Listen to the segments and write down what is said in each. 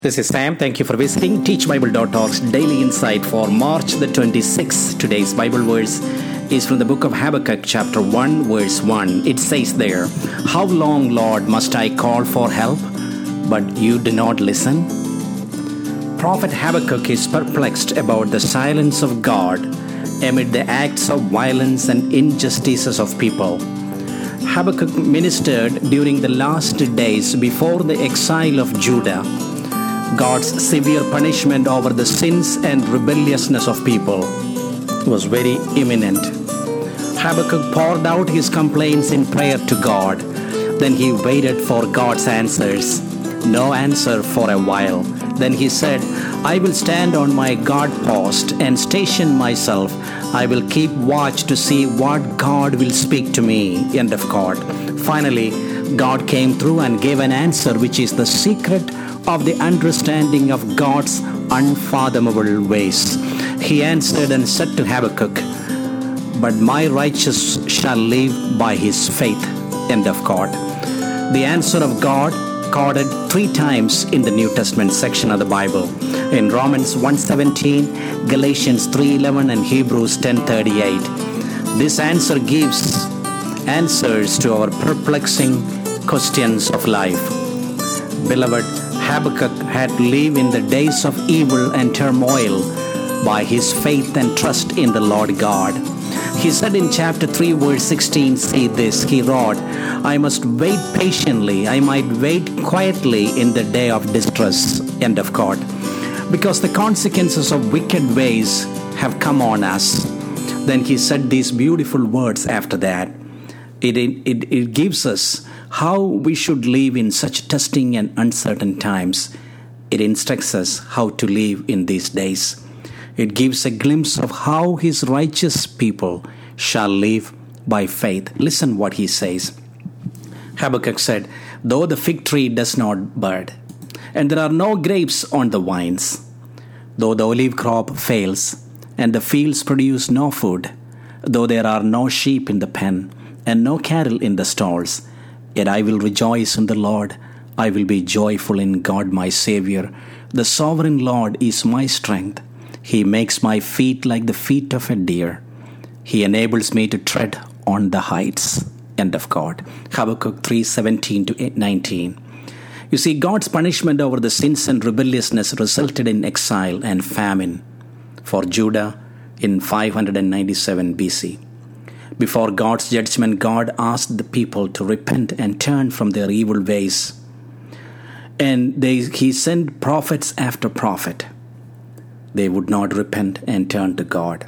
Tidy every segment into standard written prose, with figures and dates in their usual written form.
This is Sam. Thank you for visiting teachbible.org's daily insight for March the 26th. Today's Bible verse is from the book of Habakkuk, chapter 1, verse 1. It says there, "How long, Lord, must I call for help, but you do not listen?" Prophet Habakkuk is perplexed about the silence of God amid the acts of violence and injustices of people. Habakkuk ministered during the last days before the exile of Judah. God's severe punishment over the sins and rebelliousness of people was very imminent. Habakkuk poured out his complaints in prayer to God. Then he waited for God's answers. No answer for a while. Then he said, "I will stand on my guard post and station myself. I will keep watch to see what God will speak to me." End of quote. Finally, God came through and gave an answer which is the secret of the understanding of God's unfathomable ways. He answered and said to Habakkuk, "But my righteous shall live by his faith." End of quote. The answer of God quoted 3 times in the New Testament section of the Bible, in Romans 1:17, Galatians 3:11, and Hebrews 10:38. This answer gives answers to our perplexing questions of life. Beloved, Habakkuk had to live in the days of evil and turmoil by his faith and trust in the Lord God. He said in chapter 3, verse 16, "See this," he wrote, "I must wait patiently, I might wait quietly in the day of distress." End of quote. Because the consequences of wicked ways have come on us. Then he said these beautiful words after that. It gives us how we should live in such testing and uncertain times. It instructs us how to live in these days. It gives a glimpse of how his righteous people shall live by faith. Listen what he says. Habakkuk said, "Though the fig tree does not bud, and there are no grapes on the vines, though the olive crop fails, and the fields produce no food, though there are no sheep in the pen, and no cattle in the stalls, yet I will rejoice in the Lord. I will be joyful in God my Savior. The sovereign Lord is my strength. He makes my feet like the feet of a deer. He enables me to tread on the heights." End of quote. Habakkuk 3:17 to 19. You see, God's punishment over the sins and rebelliousness resulted in exile and famine for Judah in 597 BC. Before God's judgment, God asked the people to repent and turn from their evil ways. And he sent prophets after prophet. They would not repent and turn to God.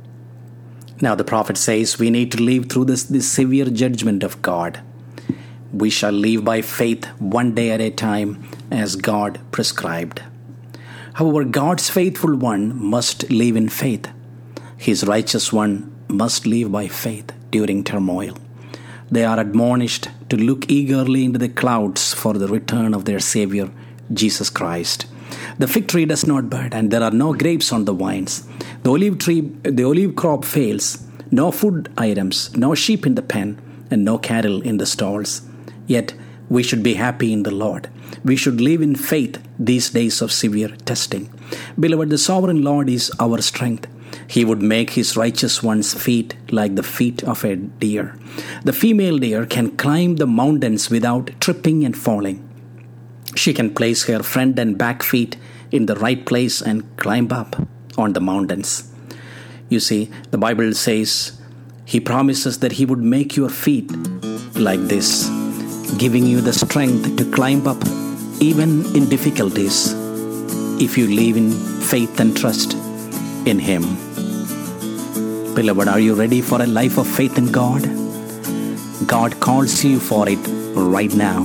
Now the prophet says we need to live through this severe judgment of God. We shall live by faith one day at a time as God prescribed. However, God's faithful one must live in faith. His righteous one must live by faith during turmoil. They are admonished to look eagerly into the clouds for the return of their Savior, Jesus Christ. The fig tree does not bud, and there are no grapes on the vines. The olive crop fails, no food items, no sheep in the pen, and no cattle in the stalls. Yet we should be happy in the Lord. We should live in faith these days of severe testing. Beloved, the sovereign Lord is our strength. He would make his righteous one's feet like the feet of a deer. The female deer can climb the mountains without tripping and falling. She can place her front and back feet in the right place and climb up on the mountains. You see, the Bible says he promises that he would make your feet like this, giving you the strength to climb up even in difficulties if you live in faith and trust in him. Beloved, are you ready for a life of faith in God? God calls you for it right now.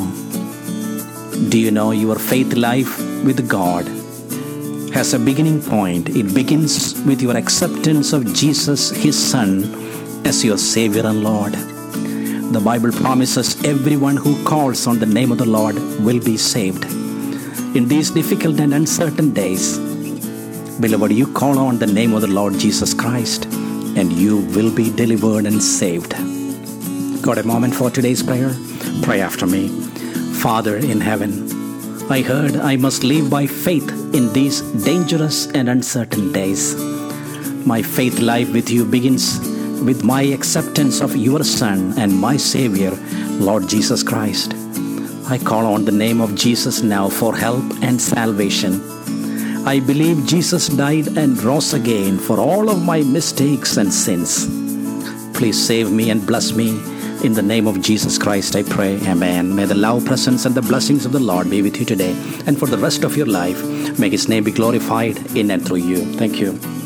Do you know your faith life with God has a beginning point? It begins with your acceptance of Jesus, his Son, as your Savior and Lord. The Bible promises everyone who calls on the name of the Lord will be saved. In these difficult and uncertain days, beloved, you call on the name of the Lord Jesus Christ and you will be delivered and saved. Got a moment for today's prayer? Pray after me. Father in heaven, I heard I must live by faith in these dangerous and uncertain days. My faith life with you begins with my acceptance of your Son and my Savior, Lord Jesus Christ. I call on the name of Jesus now for help and salvation. I believe Jesus died and rose again for all of my mistakes and sins. Please save me and bless me. In the name of Jesus Christ, I pray. Amen. May the love, presence, and the blessings of the Lord be with you today and for the rest of your life. May His name be glorified in and through you. Thank you.